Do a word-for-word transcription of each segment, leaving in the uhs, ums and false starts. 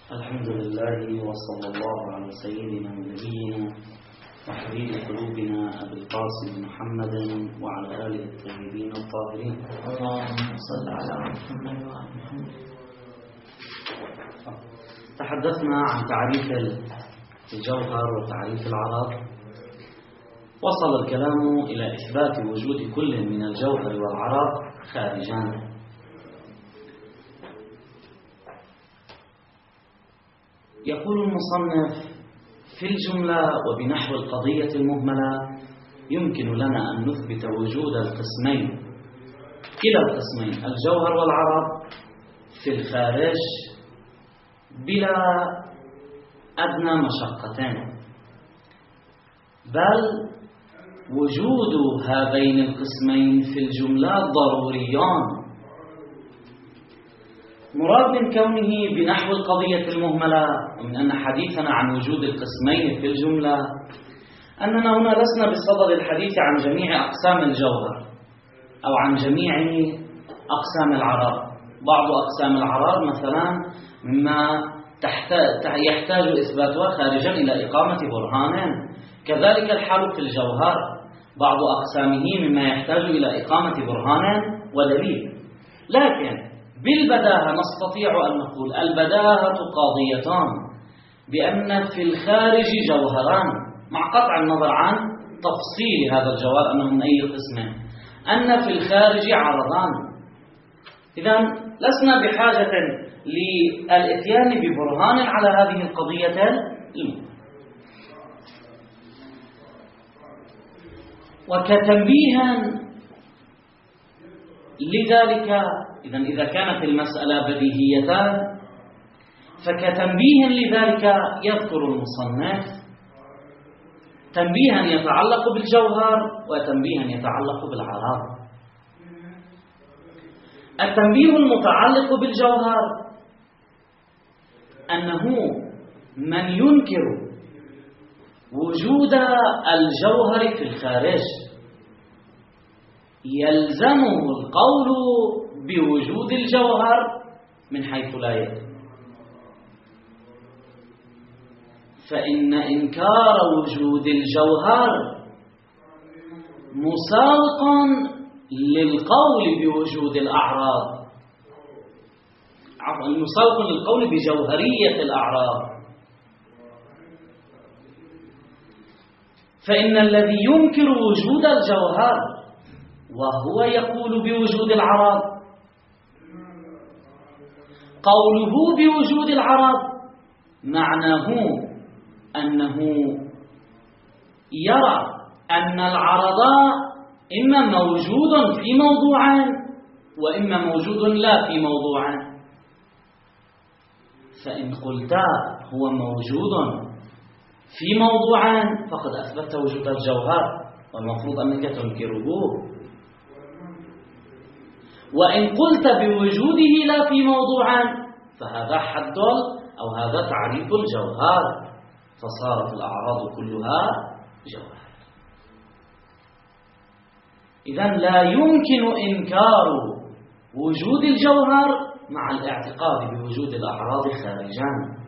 الحمد لله وصلى الله على سيدنا ونبينا وحبيب قلوبنا أبي القاسم محمد وعلى آله الطيبين الطاهرين. اللهم صل على محمد وعلى محمد. تحدثنا عن تعريف الجوهر وتعريف العرض. وصل الكلام إلى إثبات وجود كل من الجوهر والعرض خارجان. يقول المصنف: في الجملة وبنحو القضية المهملة يمكن لنا أن نثبت وجود القسمين، كلا القسمين الجوهر والعرض، في الخارج بلا أدنى مشقتين، بل وجود هذين القسمين في الجملة ضروريان. مراد من كونه بنحو القضية المهملة ومن أن حديثنا عن وجود القسمين في الجملة أننا هنا لسنا بصدد الحديث عن جميع أقسام الجوهر أو عن جميع أقسام العرض. بعض أقسام العرض مثلا مما يحتاج إثباتها خارجا إلى إقامة برهان، كذلك الحال في الجوهر، بعض أقسامه مما يحتاج إلى إقامة برهان ودليل. لكن بالبداهة نستطيع أن نقول البداهة قاضيتان بأن في الخارج جوهران، مع قطع النظر عن تفصيل هذا الجوهر أنه من أي قسم، أن في الخارج عرضان. إذن لسنا بحاجة للإتيان ببرهان على هذه القضية المهمة. وكتنبيها لذلك، إذن إذا كانت المسألة بديهيتان فكتنبيه لذلك يذكر المصنف تنبيها يتعلق بالجوهر وتنبيها يتعلق بالعرض. التنبيه المتعلق بالجوهر أنه من ينكر وجود الجوهر في الخارج يلزمه القول بوجود الجوهر من حيث لا يدري، فإن إنكار وجود الجوهر مساوق للقول بوجود الأعراض، عفوا مساوق للقول بجوهرية الأعراض. فإن الذي ينكر وجود الجوهر وهو يقول بوجود العرض، قوله بوجود العرض معناه أنه يرى أن العرض إما موجود في موضوعان وإما موجود لا في موضوعان. فإن قلت هو موجود في موضوعان فقد أثبت وجود الجوهر، والمفروض أنك تنكره. وإن قلت بوجوده لا في موضوعان فهذا حد أو هذا تعريف الجوهر، فصارت الأعراض كلها جوهر. إذن لا يمكن إنكار وجود الجوهر مع الاعتقاد بوجود الأعراض خارجان،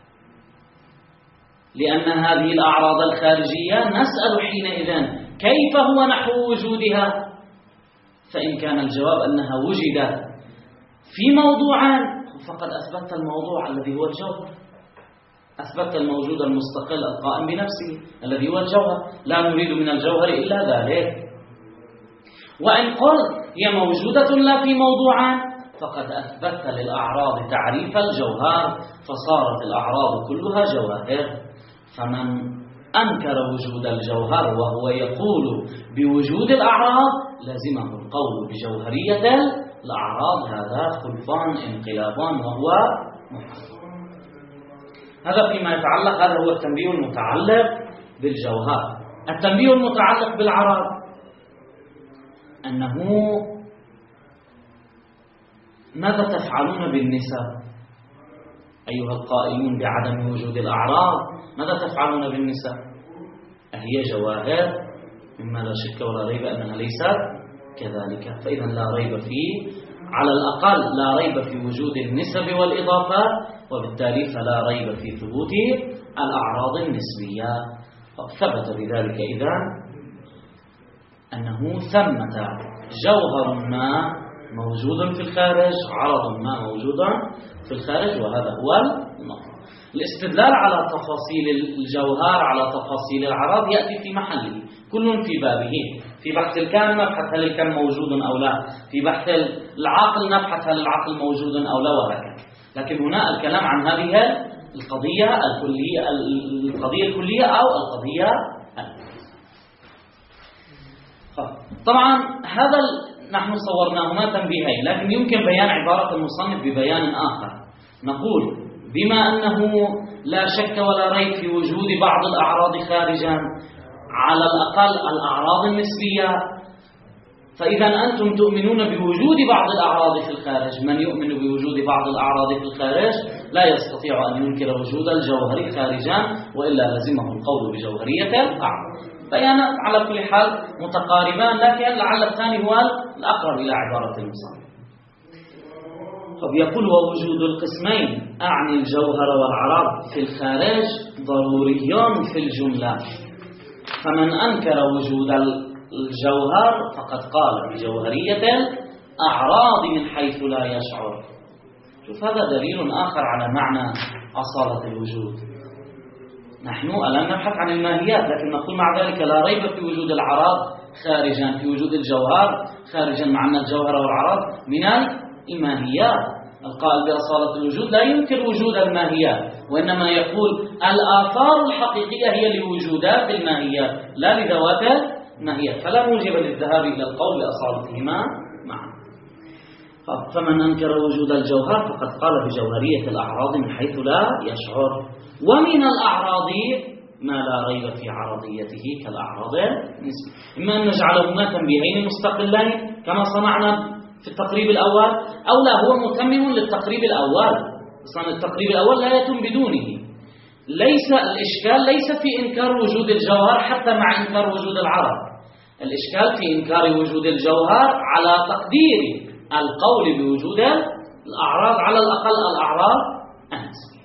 لأن هذه الأعراض الخارجية نسأل حينئذ كيف هو نحو وجودها؟ فإن كان الجواب أنها وجدت في موضوعان فقد أثبت الموضوع الذي هو الجوهر، أثبت الموجود المستقل القائم بنفسه الذي هو الجوهر، لا نريد من الجوهر إلا ذلك. وإن قلت هي موجودة لا في موضوعان فقد أثبت للأعراض تعريف الجوهر، فصارت الأعراض كلها جواهر. فمن أنكر وجود الجوهر وهو يقول بوجود الأعراض لازمه القول بجوهرية الأعراض. هذا خلفان انقلابان وهو محرم. هذا فيما يتعلق، هذا هو التنبيه المتعلق بالجوهر. التنبيه المتعلق بالعرض أنه ماذا تفعلون بالنساء أيها القائلون بعدم وجود الأعراض؟ ماذا تفعلون بالنساء؟ أهي جواهر؟ مما لا شك ولا ريب أنها ليست كذلك. فإذا لا ريب فيه، على الأقل لا ريب في وجود النسب والإضافات وبالتالي فلا ريب في ثبوت الأعراض النسبية. ثبت بذلك إذن أنه ثمة جوهر ما موجود في الخارج، عرض ما موجود في الخارج، وهذا هو المطلب. الاستدلال على تفاصيل الجوهر على تفاصيل العرض يأتي في محله، كل في بابه. في بحث الكان نبحث هل الكان موجود أو لا، في بحث العقل نبحث هل العقل موجود أو لا، وهكذا. لكن هنا الكلام عن هذه القضية الكلية، القضية الكلية أو القضية الكلية. طبعا هذا نحن صورناهما تنبيهين، لكن يمكن بيان عبارة المصنف ببيان آخر. نقول بما أنه لا شك ولا ريب في وجود بعض الأعراض خارجا، على الأقل الأعراض النسبية، فإذا أنتم تؤمنون بوجود بعض الأعراض في الخارج. من يؤمن بوجود بعض الأعراض في الخارج لا يستطيع أن ينكر وجود الجوهر خارجا، وإلا لزمه القول بجوهرية الأعراض. بيانات على كل حال متقاربان، لكن لعل الثاني هو الأقرب إلى عبارة المصنف. طب يقول ووجود القسمين أعني الجوهر والعرض في الخارج ضروري في الجملة، فمن أنكر وجود الجوهر فقد قال بجوهرية الأعراض من حيث لا يشعر. شوف هذا دليل آخر على معنى أصالة الوجود. نحن الآن نبحث عن الماهيات، لكن نقول مع ذلك لا ريب في وجود العرض خارجا، في وجود الجوهر خارجا، مع أن الجوهر والعرض من الماهيات. القائل بأصالة الوجود لا ينكر وجود الماهيات، وإنما يقول الآثار الحقيقية هي لوجودات الماهيات لا لذوات الماهيات، فلا موجب للذهاب إلى القول بأصالتهما معا. فمن أنكر وجود الجوهر فقد قال بجوهرية الأعراض من حيث لا يشعر. ومن الأعراض ما لا ريب في عرضيته كالأعراض النسبية، إما أن نجعلهما تنبيهين مستقلين كما صنعنا في التقريب الأول، أو لا هو متمم للتقريب الأول. أصلا التقريب الأول لا يتم بدونه. ليس الإشكال ليس في إنكار وجود الجوهر حتى مع إنكار وجود العرض، الإشكال في إنكار وجود الجوهر على تقدير القول بوجود الأعراض، على الأقل الأعراض النسبية.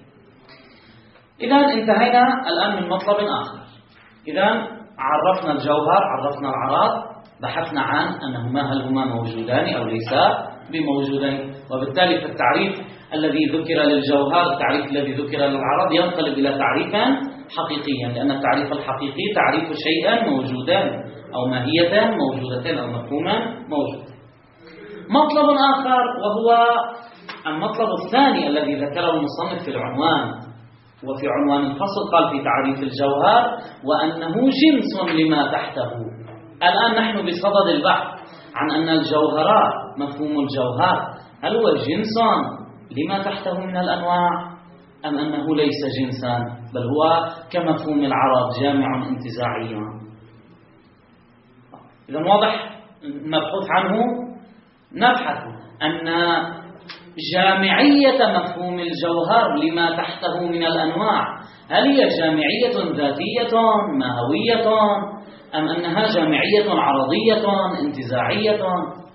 إذا انتهينا الآن من مطلب آخر. إذا عرفنا الجوهر، عرفنا العرض، بحثنا عن أنهما هل هما موجودان أو ليسا بموجودين، وبالتالي فالتعريف الذي ذكر للجوهر التعريف الذي ذكر للعرض ينقلب إلى تعريفا حقيقيا، لأن التعريف الحقيقي تعريف شيئا موجودا أو ماهية موجودة أو مفهوما موجود. مطلب آخر وهو المطلب الثاني الذي ذكره المصنف في العنوان، وفي عنوان الفصل قال في تعريف الجوهر وأنه جنس لما تحته. الآن نحن بصدد البحث عن أن الجوهرات، مفهوم الجوهر هل هو جنس لما تحته من الأنواع أم أنه ليس جنسا بل هو كمفهوم العرض جامع انتزاعي. إذا واضح نبحث عنه، نبحث أن جامعية مفهوم الجوهر لما تحته من الأنواع هل هي جامعية ذاتية ماهوية أم أنها جامعية عرضية انتزاعية.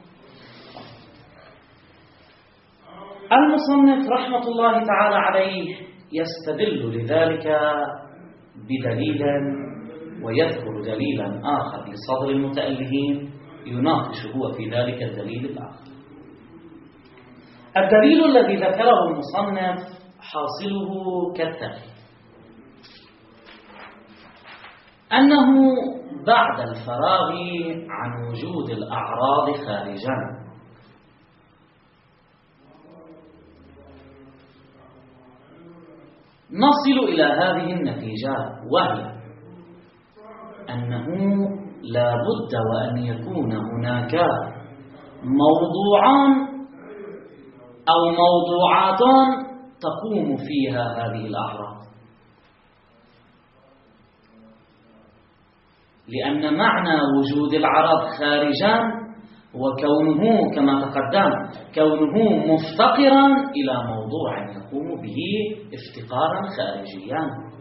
المصنف رحمة الله تعالى عليه يستدل لذلك بدليل ويذكر دليلا آخر لصدر المتألهين يناقش هو في ذلك الدليل الآخر. الدليل الذي ذكره المصنف حاصله كالتالي: أنه بعد الفراغ عن وجود الأعراض خارجا نصل إلى هذه النتيجة، وهي أنه لا بد وأن يكون هناك موضوعان أو موضوعاتان تقوم فيها هذه الأعراض، لأن معنى وجود العرض خارجا وكونه كما تقدم كونه مفتقرا إلى موضوع يقوم به افتقارا خارجيا،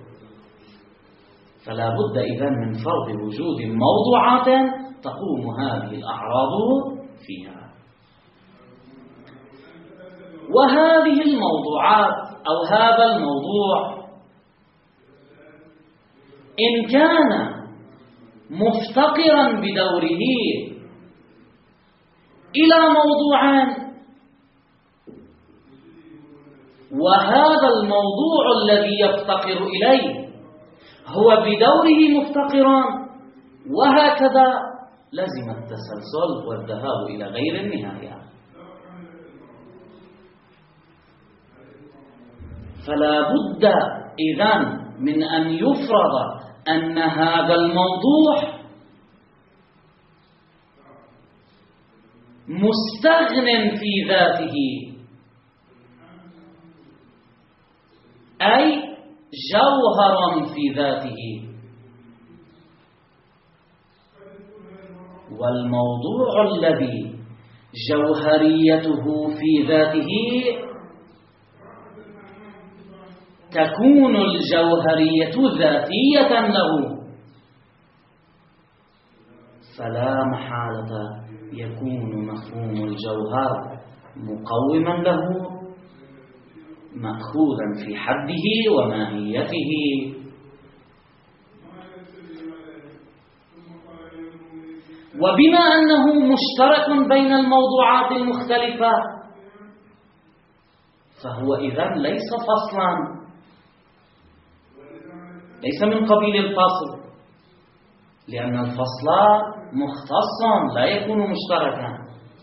فلا بد إذن من فرض وجود موضوعات تقوم هذه الأعراض فيها. وهذه الموضوعات الموضوعات أو هذا الموضوع إن كان مفتقرا بدوره إلى موضوعان، وهذا الموضوع الذي يفتقر إليه هو بدوره مفتقرا، وهكذا لزم التسلسل والذهاب إلى غير النهاية. فلا بد إذن من أن يفرض أن هذا الموضوع مستغن في ذاته، أي جوهر في ذاته، والموضوع الذي جوهريته في ذاته تكون الجوهرية ذاتية له، فلا محالة يكون مفهوم الجوهر مقوما له مأخوذا في حده وماهيته. وبما أنه مشترك بين الموضوعات المختلفة فهو إذن ليس فصلا، ليس من قبيل الفصل، لأن الفصل مختص لا يكون مشتركا.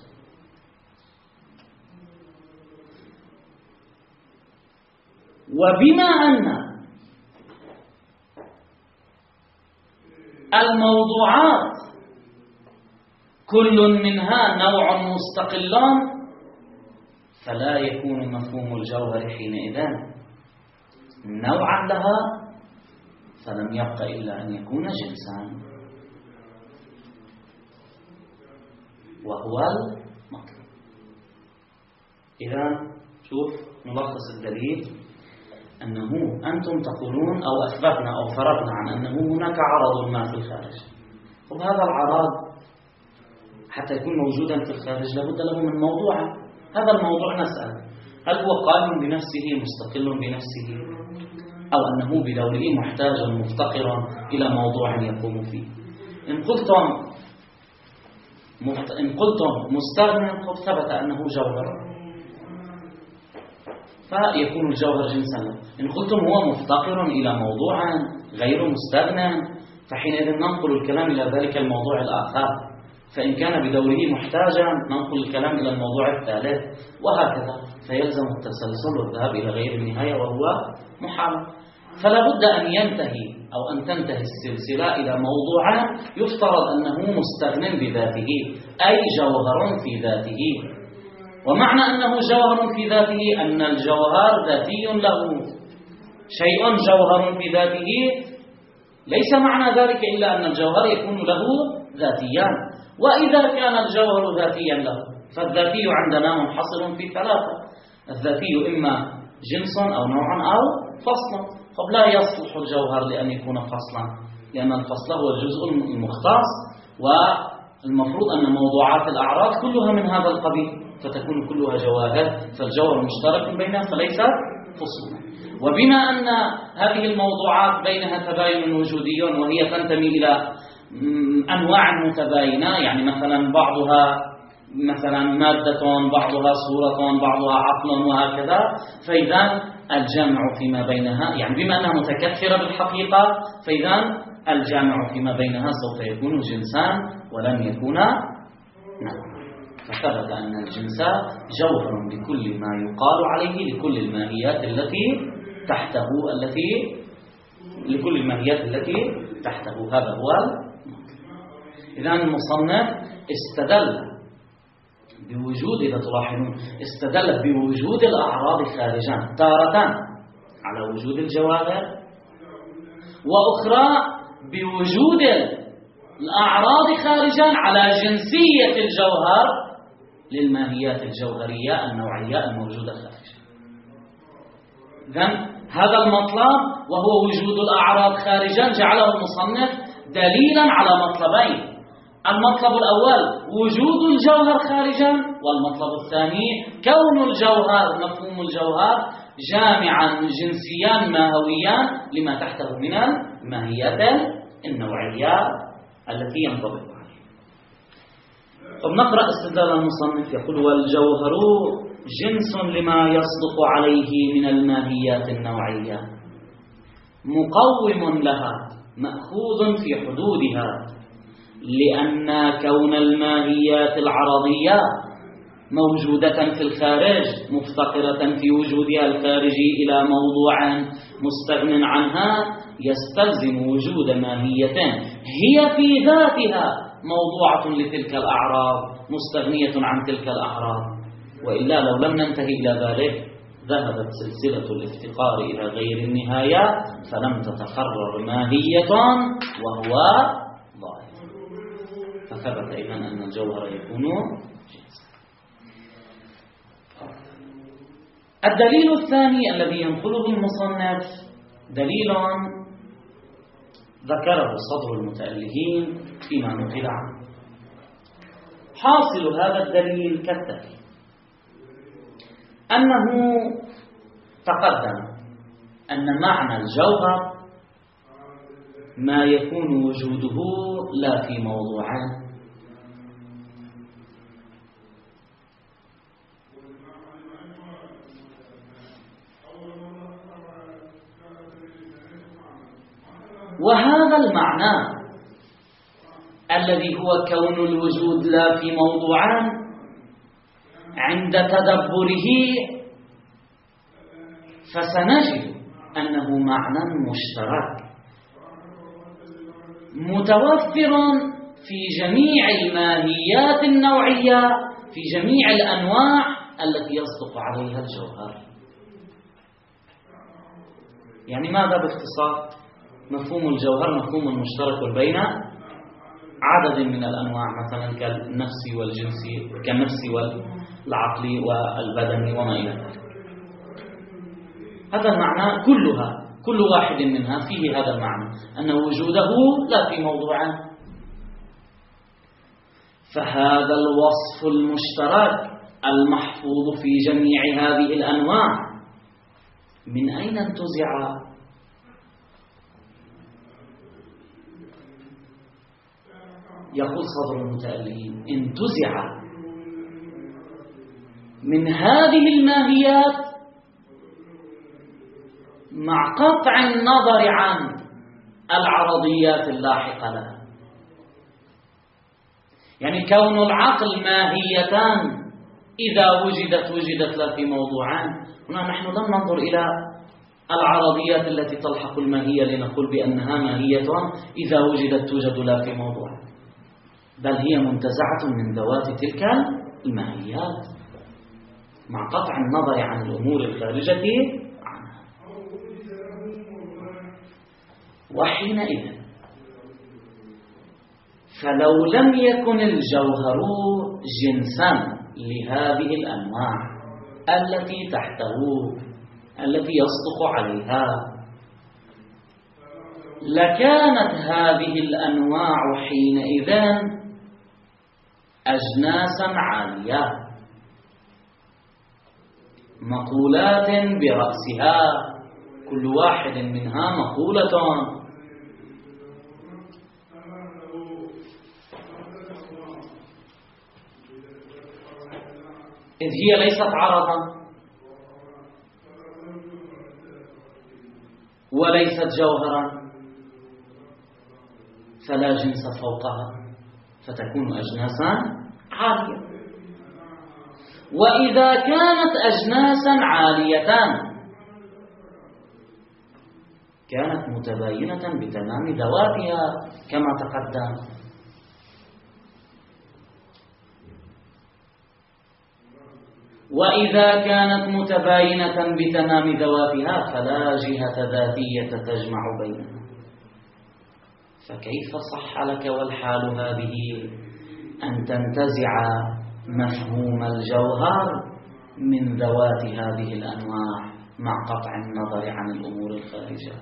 وبما أن الموضوعات كل منها نوع مستقلان فلا يكون مفهوم الجوهر حينئذ نوعا لها، فلم يبق إلا أن يكون جنسا، وهو المطلب. إذا شوف ملخص الدليل أنه أنتم تقولون أو أثبتنا أو فرضنا عن أنه هناك عرض ما في الخارج. طب هذا العرض حتى يكون موجودا في الخارج لابد له من موضوع. هذا الموضوع نسأل هل هو قائم بنفسه مستقل بنفسه، أو أنه بدوره محتاج مفتقرا إلى موضوع يقوم فيه. إن قلتم مفت... إن قلتم مستغنى قد ثبت أنه جوهر فيكون الجوهر جنسا له. إن قلتم هو مفتقر إلى موضوع غير مستغنى فحينئذ ننقل الكلام إلى ذلك الموضوع الآخر، فإن كان بدوره محتاجا ننقل الكلام إلى الموضوع الثالث، وهكذا فيلزم التسلسل والذهاب إلى غير النهاية وهو محال. فلا بد أن ينتهي أو أن تنتهي السلسلة إلى موضوع يفترض أنه مستغن بذاته، أي جوهر في ذاته. ومعنى أنه جوهر في ذاته أن الجوهر ذاتي له. شيء جوهر في ذاته ليس معنى ذلك إلا أن الجوهر يكون له ذاتيا. وإذا كان الجوهر ذاتيا له فالذاتي عندنا منحصر في ثلاثة: الذاتي إما جنس أو نوع أو فصل. طب لا يصلح الجوهر لأن يكون فصلا، لأن الفصل هو الجزء المختص، والمفروض أن موضوعات الأعراض كلها من هذا القبيل فتكون كلها جواهر، فالجوهر مشترك بينها فليس فصولا. وبما أن هذه الموضوعات بينها تباين وجودي وهي تنتمي إلى أنواع متباينة، يعني مثلا بعضها مثلا مادة، بعضها صورة، بعضها عقل، وهكذا، فإذا الجامع فيما بينها يعني بما أنها متكثرة بالحقيقة فإذا الجامع فيما بينها سوف يكون جنسان ولن يكون نوعا. فثبت أن الجنس جوهر بكل ما يقال عليه لكل الماهيات التي تحته التي لكل الماهيات التي تحته. هذا هو. إذا المصنف استدل بوجود، إذا تلاحظون استدل بوجود الأعراض خارجا تارة على وجود الجواهر، وأخرى بوجود الأعراض خارجا على جنسية الجوهر للماهيات الجوهرية النوعية الموجودة خارجا. إذن هذا المطلب وهو وجود الأعراض خارجا جعله المصنف دليلا على مطلبين: المطلب الأول وجود الجوهر خارجا، والمطلب الثاني كون الجوهر مفهوم الجوهر جامعا جنسيان ماهويان لما تحته من الماهيات النوعية التي ينطبق عليها. طب نقرأ استدلال المصنف. يقول: والجوهر جنس لما يصدق عليه من الماهيات النوعية، مقوم لها، مأخوذ في حدودها، لأن كون الماهيات العرضية موجودة في الخارج مفتقرة في وجودها الخارجي إلى موضوع مستغن عنها يستلزم وجود ماهية هي في ذاتها موضوعة لتلك الأعراض مستغنية عن تلك الأعراض، وإلا لو لم ننتهي إلى ذلك ذهبت سلسلة الافتقار إلى غير النهاية فلم تتقرر ماهية وهو ظاهر. فثبت إذن أن الجوهر يكون جنسا. الدليل الثاني الذي ينقله المصنف دليل ذكره صدر المتألهين فيما نقل عنه. حاصل هذا الدليل كالتالي: أنه تقدم أن معنى الجوهر ما يكون وجوده لا في موضوعان، وهذا المعنى الذي هو كون الوجود لا في موضوعان عند تدبره فسنجد أنه معنى مشترك متوفر في جميع الماهيات النوعية في جميع الأنواع التي يصدق عليها الجوهر. يعني ماذا باختصار؟ مفهوم الجوهر مفهوم مشترك بين عدد من الأنواع، مثلا كالنفس والجنسي كالنفس والعقل والبدني وما إلى ذلك. هذا المعنى كلها كل واحد منها فيه هذا المعنى أن وجوده لا في موضوعان. فهذا الوصف المشترك المحفوظ في جميع هذه الأنواع من أين انتزع؟ يقول صدر المتألهين: انتزع من هذه الماهيات مع قطع النظر عن العرضيات اللاحقة لها. يعني كون العقل ماهيتان إذا وجدت وجدت لا في موضوعان. هنا نحن لم ننظر إلى العرضيات التي تلحق الماهية لنقول بأنها ماهية إذا وجدت توجد لا في موضوع، بل هي منتزعة من ذوات تلك الماهيات مع قطع النظر عن الأمور الخارجة عنها. وحينئذ فلو لم يكن الجوهر جنسا لهذه الأنواع التي تحته التي يصدق عليها، لكانت هذه الأنواع حينئذ أجناسا عالية مقولات برأسها، كل واحد منها مقولة. إذ هي ليست عرضا وليست جوهرا فلا جنس فوقها، فتكون أجناسا عالية. وإذا كانت أجناسا عاليتان كانت متباينة بتمام ذواتها كما تقدم. وإذا كانت متباينة بتمام ذواتها فلا جهة ذاتية تجمع بينها. فكيف صح لك والحال هذه أن تنتزع مفهوم الجوهر من ذوات هذه الأنواع مع قطع النظر عن الأمور الخارجة؟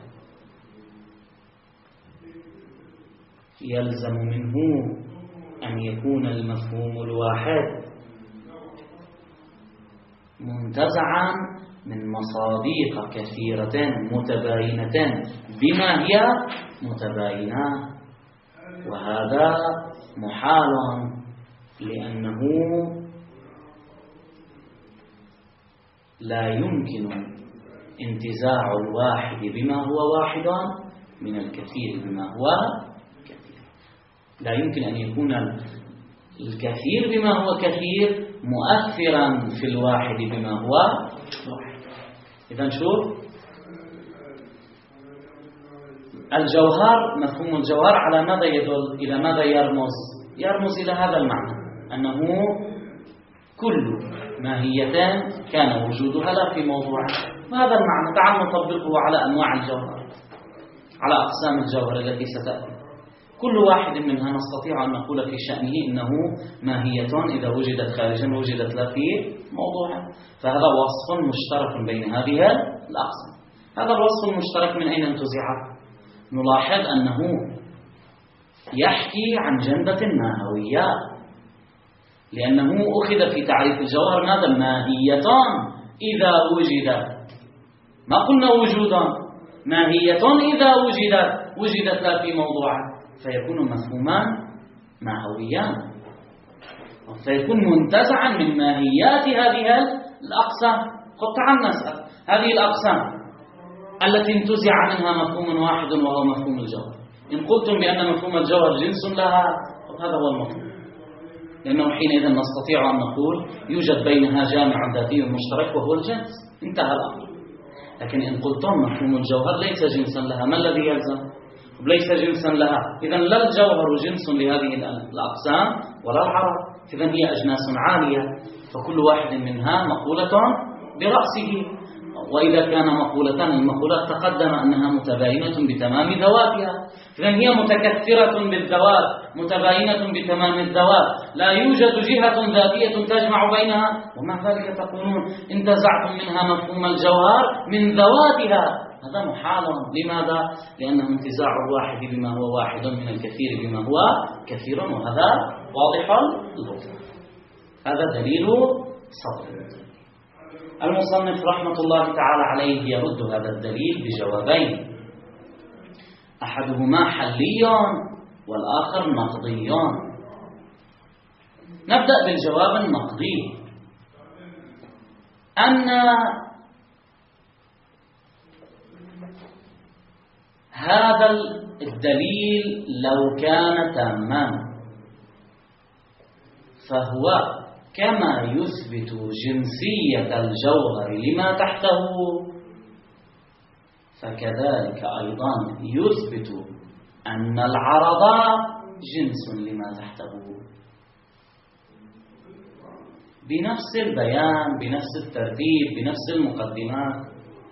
يلزم منه أن يكون المفهوم الواحد منتزعا من مصادق كثيرة متباينة بما هي متباينة، وهذا محال لأنه لا يمكن انتزاع الواحد بما هو واحد من الكثير بما هو كثير. لا يمكن أن يكون الكثير بما هو كثير مؤثرا في الواحد بما هو واحد. إذن شوف الجوهر، مفهوم الجوهر على ماذا يدل؟ إلى ماذا يرمز؟ يرمز إلى هذا المعنى، أنه كل ماهيتان كان وجودها لا في موضوع. وهذا المعنى تعال نطبقه على أنواع الجوهر، على أقسام الجوهر التي ستأتي. كل واحد منها نستطيع أن نقول في شأنه إنه ماهية إذا وجدت خارجا وجدت لا في موضوع. فهذا وصف مشترك بين هذه الأقسام. هذا الوصف المشترك من أين انتزع؟ نلاحظ أنه يحكي عن جنبة ماهوية، لأنه أخذ في تعريف الجوهر ماذا؟ ماهيتان إذا وجدت، ما قلنا وجودا، ماهية إذا وجدت وجدت لا في موضوع، فيكون مفهومان ماهويان، فيكون منتزعا من ماهيات هذه الأقسام. قد تعال نسأل هذه الأقسام التي انتزع منها مفهوم واحد وهو مفهوم الجوهر، إن قلتم بأن مفهوم الجوهر جنس لها، هذا هو المفهوم، لأنه حينئذ نستطيع أن نقول يوجد بينها جامع ذاتي مشترك وهو الجنس، انتهى الأمر. لكن إن قلتم مفهوم الجوهر ليس جنسا لها، ما الذي يلزم؟ ليس جنسا لها، إذن لا الجوهر جنس لهذه الأقسام ولا العرض، إذن هي أجناس عالية، فكل واحد منها مقولة برأسه. وإذا كان مقولتان، المقولات تقدم أنها متباينة بتمام ذواتها، إذن هي متكثرة بالذوات متباينة بتمام الذوات، لا يوجد جهة ذاتية تجمع بينها، ومع ذلك تقولون انتزعتم منها مفهوم الجوهر من ذواتها. هذا محال. لماذا؟ لأنه انتزاع الواحد بما هو واحد من الكثير بما هو كثير، وهذا واضح البطلان. هذا دليل سطر. المصنف رحمة الله تعالى عليه يرد هذا الدليل بجوابين، أحدهما حلي والآخر نقضي. نبدأ بالجواب النقضي، أن هذا الدليل لو كان تاما فهو كما يثبت جنسية الجوهر لما تحته، فكذلك أيضا يثبت أن العرض جنس لما تحته، بنفس البيان، بنفس الترتيب، بنفس المقدمات.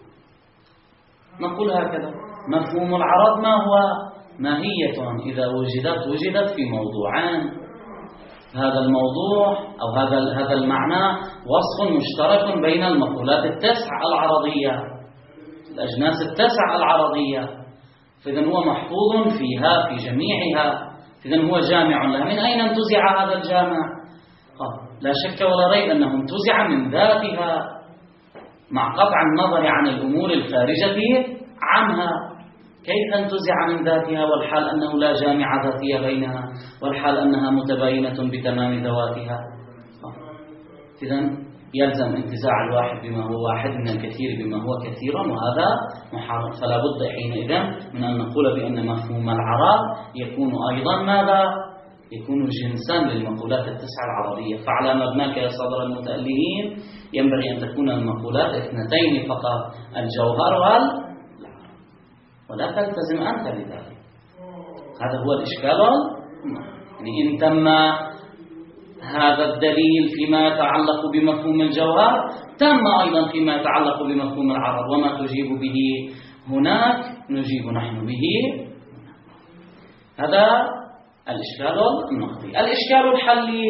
نقول هكذا: مفهوم العرض ما هو؟ ماهية إذا وجدت وجدت في موضوعان. هذا الموضوع أو هذا هذا المعنى وصف مشترك بين المقولات التسع العرضية، الأجناس التسع العرضية، فإذن هو محفوظ فيها في جميعها، فإذن هو جامع لها. من أين انتزع هذا الجامع؟ لا شك ولا ريب أنه انتزع من ذاتها، مع قطع النظر عن الأمور الخارجة عنها. كيف انتزع من ذاتها والحال أنه لا جامع ذاتية بينها، والحال أنها متباينة بتمام ذواتها؟ إذن يلزم انتزاع الواحد بما هو واحد من الكثير بما هو كثير، وهذا محال. فلا بد حينئذ من أن نقول بأن مفهوم العرض يكون أيضا ماذا؟ يكون جنسا للمقولات التسعة العرضية. فعلى مبناك يا صدر المتألهين ينبغي أن تكون المقولات اثنتين فقط، الجوهر والعرض، ولا تلتزم أنت بذلك. هذا هو الإشكال. يعني إن تم هذا الدليل فيما يتعلق بمفهوم الجوهر، تم أيضا فيما يتعلق بمفهوم العرض، وما تجيب به هناك نجيب نحن به. هذا الإشكال النقدي. الإشكال الحلي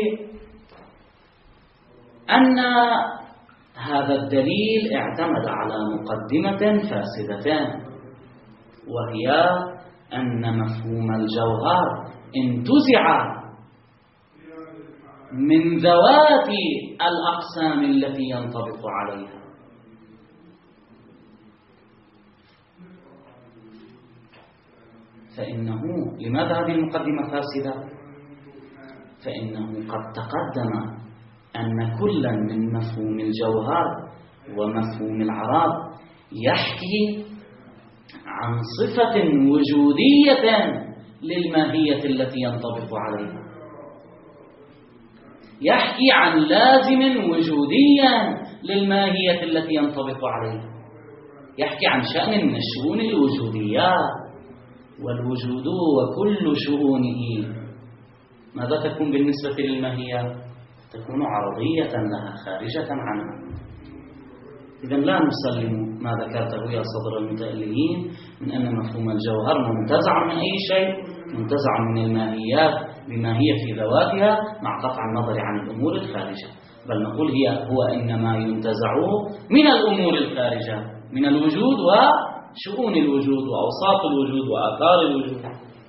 أن هذا الدليل اعتمد على مقدمة فاسدة، وهي أن مفهوم الجوهر انتزع من ذوات الأقسام التي ينطبق عليها. فإنه لماذا هذه المقدمة فاسدة؟ فإنه قد تقدم أن كلا من مفهوم الجوهر ومفهوم العرض يحكي عن صفة وجودية للماهية التي ينطبق عليها، يحكي عن لازم وجوديا للماهية التي ينطبق عليها، يحكي عن شأن من الشؤون الوجوديات. والوجود وكل شؤونه ماذا تكون بالنسبة للماهية؟ تكون عرضية لها خارجة عنها. إذن لا نسلم ما ذكرته يا صدر المتألهين من أن مفهوم الجوهر منتزع من أي شيء، منتزع من الماهيات بما هي في ذواتها مع قطع النظر عن الأمور الخارجة، بل نقول هي هو إنما ينتزع من الأمور الخارجة، من الوجود وشؤون الوجود وأوصاف الوجود وآثار الوجود.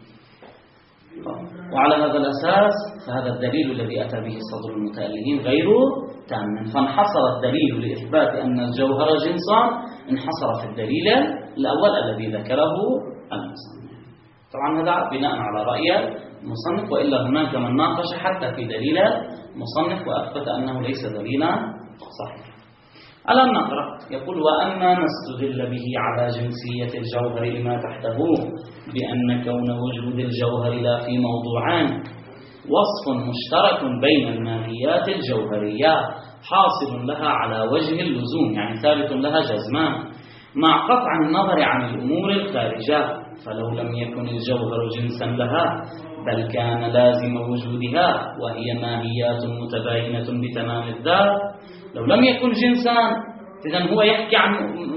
وعلى هذا الأساس فهذا الدليل الذي أتى به صدر المتألهين غير تام، فانحصر الدليل لإثبات أن الجوهر جنسان انحصر في الدليل الأول الذي ذكره المصنف. طبعا هذا بناء على رأي المصنف، وإلا هناك من ناقش حتى في دليل المصنف وأثبت أنه ليس دليلا صحيح. الآن نقرأ. يقول: وأما ما استدل به على جنسية الجوهر لما تحته بأن كون وجود الجوهر لا في موضوعان وصف مشترك بين الماهيات الجوهرية حاصل لها على وجه اللزوم، يعني ثابت لها جزمان، مع قطع النظر عن الأمور الخارجة، فلو لم يكن الجوهر جنسا لها بل كان لازم وجودها وهي ماهيات متباينة بتمام الذات، لو لم يكن جنسا إذن هو يحكي عن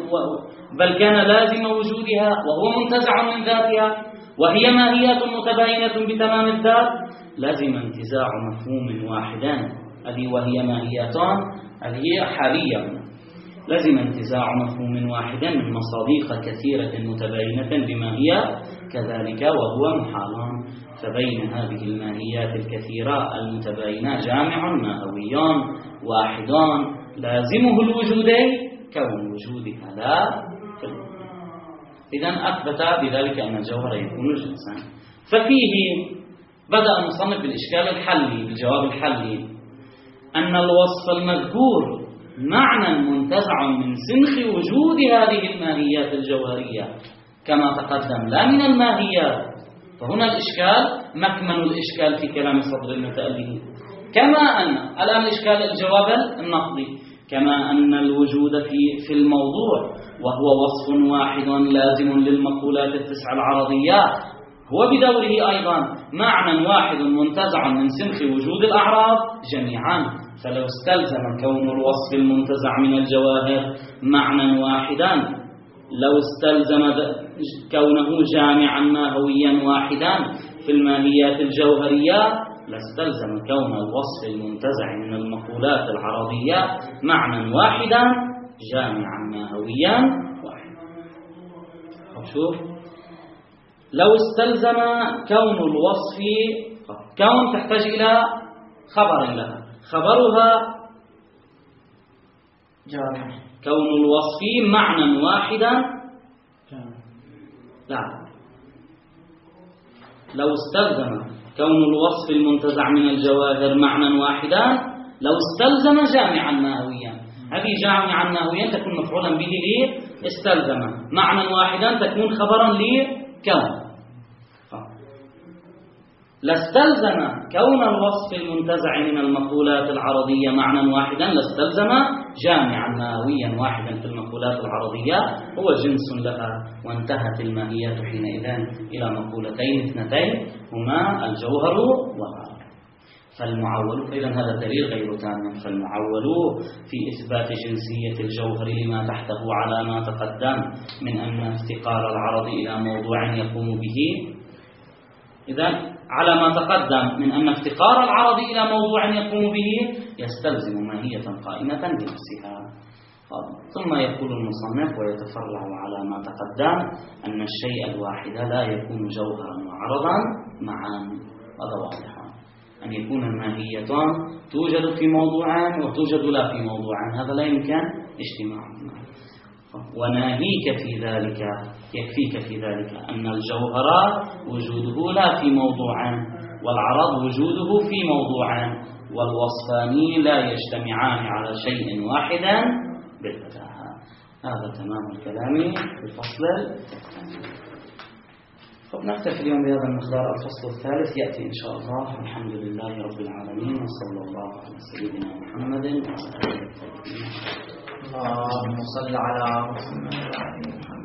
بل كان لازم وجودها وهو منتزع من ذاتها وهي ماهيات متباينة بتمام الذات، لازم انتزاع مفهوم واحدا، هذه وهي ماهياتان، هذه حالية، لازم انتزاع مفهوم واحدا من مصادق كثيرة متباينة بما هي كذلك وهو محال، فبين هذه الماهيات الكثيرة المتباينة جامع ماهويان واحدان لازمه الوجودين كون وجودها لا كالوجود. إذن أثبت بذلك أن الجوهر يكون جنسا. ففيه بدأ المصنف بالإشكال الحلي، بالجواب الحلي، أن الوصف المذكور معنى منتزع من سنخ وجود هذه الماهيات الجوهرية كما تقدم لا من الماهيات. فهنا الإشكال مكمن الإشكال في كلام صدر المتألهين، كما أن الآن الإشكال الجواب النقدي، كما أن الوجود في في الموضوع وهو وصف واحد لازم للمقولات التسع العرضيات هو بدوره أيضا معنى واحد منتزع من سنخ وجود الأعراض جميعا، فلو استلزم كون الوصف المنتزع من الجواهر معنى واحدا، لو استلزم كونه جامعا ماهويا واحدا في الماهيات الجوهرية لاستلزم كون الوصف المنتزع من المقولات العرضية معنى واحدا جامعا ماهويا واحدا. شوف، لو استلزم كون الوصف، كون تحتاج إلى خبر لها، خبرها جامع، كون الوصف معنى واحدا لا، لو استلزم كون الوصف المنتزع من الجواهر معنى واحدا لو استلزم جامعا ماهويا، هذه جامعا ماهويا تكون مفعولا به لي استلزم، معنى واحدا تكون خبرا لكون. لاستلزم كون الوصف المنتزع من المقولات العرضية معنى واحدا لاستلزم جامعا ماهويا واحدا في المقولات العرضية هو جنس لها، وانتهت الماهيات حينئذ إلى مقولتين اثنتين هما الجوهر والعرض. فالمعول، إذن هذا الدليل غير تام، فالمعول في إثبات جنسية الجوهر لما تحته على ما تقدم من أن افتقار العرض إلى موضوع يقوم به، إذن على ما تقدم من أن افتقار العرض إلى موضوع يقوم به يستلزم ماهية قائمة بنفسها. ثم يقول المصنف ويتفرع على ما تقدم أن الشيء الواحد لا يكون جوهرا وعرضا معا، هذا واضح، أن يكون الماهيتان توجد في موضوعان وتوجد لا في موضوعان، هذا لا يمكن اجتماعهما. وناهيك في ذلك، يكفيك في ذلك أن الجوهر وجوده لا في موضوعان، والعرض وجوده في موضوعان، والوصفان لا يجتمعان على شيء واحدا بالبتاهة. هذا تمام الكلام في الفصل الثاني. طب نكتفي اليوم بهذا المقدار. الفصل الثالث يأتي إن شاء الله. الحمد لله رب العالمين، وصلى الله على سيدنا محمد وعلى آله وصحبه. اللهم صل على محمد وعلى آل محمد.